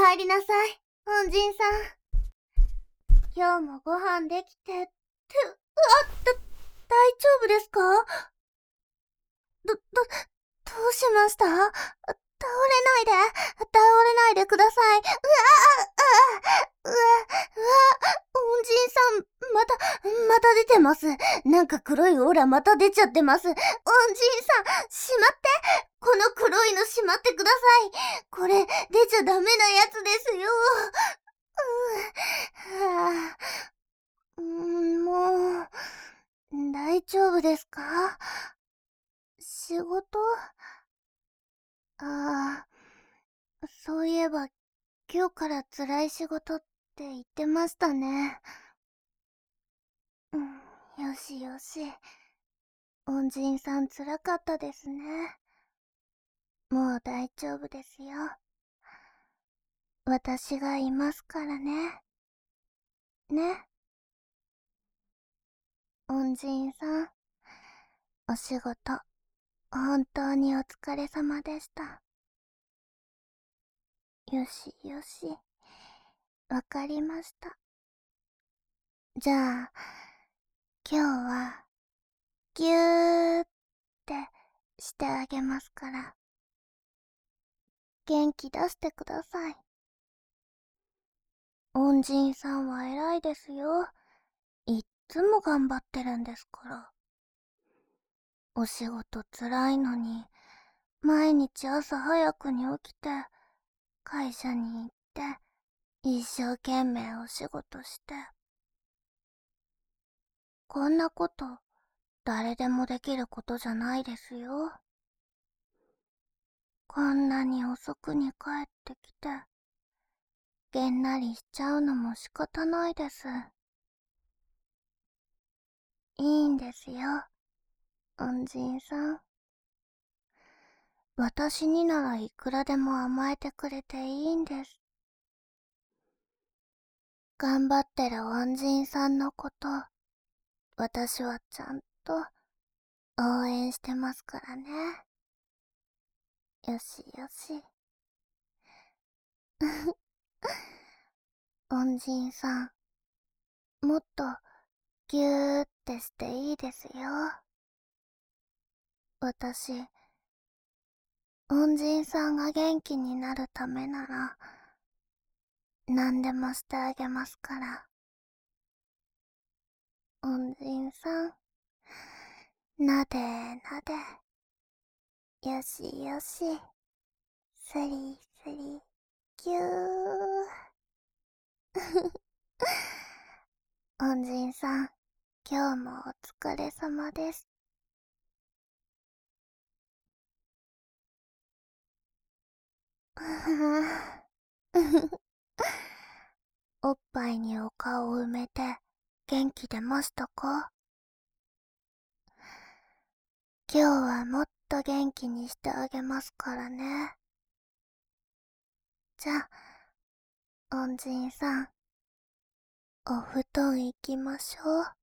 入りなさい、恩人さん。今日もご飯できて、大丈夫ですか？どうしました？倒れないでください。恩人さん、また出てます。なんか黒いオーラまた出ちゃってます。恩人さん、しまって。この黒いのしまってください。これ、出ちゃダメなやつですよ。もう、大丈夫ですか？仕事？ああ、そういえば、今日から辛い仕事って言ってましたね。よしよし。恩人さん辛かったですね。もう大丈夫ですよ。私がいますからね。ね。恩人さん、お仕事、本当にお疲れ様でした。よしよし。わかりました。じゃあ、今日は、ぎゅーってしてあげますから。元気出してください。恩人さんは偉いですよ。いっつも頑張ってるんですから。お仕事辛いのに、毎日朝早くに起きて、会社に行って、一生懸命お仕事して。こんなこと、誰でもできることじゃないですよ。こんなに遅くに帰ってきて、げんなりしちゃうのも仕方ないです。いいんですよ、恩人さん。私にならいくらでも甘えてくれていいんです。頑張ってる恩人さんのこと、私はちゃんと応援してますからね。よしよし。恩人さん、もっとぎゅーってしていいですよ。私、恩人さんが元気になるためなら、何でもしてあげますから。恩人さん、なでなで。よしよし。スリスリ、ぎゅー。恩人さん、今日もお疲れ様です。おっぱいにお顔を埋めて元気出ましたか？今日はもっと元気にしてあげますからね。じゃあ、恩人さん、お布団行きましょう。